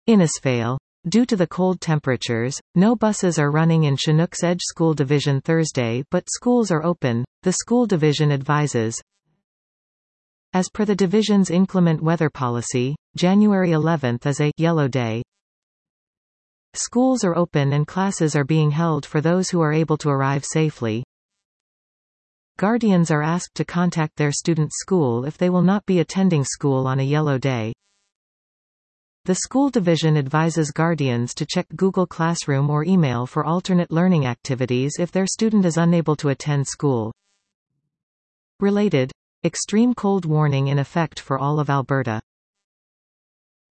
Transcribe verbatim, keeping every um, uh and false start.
Innisfail. Due to the cold temperatures, no buses are running in Chinook's Edge School Division Thursday, but schools are open, the school division advises. As per the division's inclement weather policy, January eleventh is a yellow day. Schools are open and classes are being held for those who are able to arrive safely. Guardians are asked to contact their student's school if they will not be attending school on a yellow day. The school division advises guardians to check Google Classroom or email for alternate learning activities if their student is unable to attend school. Related: extreme cold warning in effect for all of Alberta.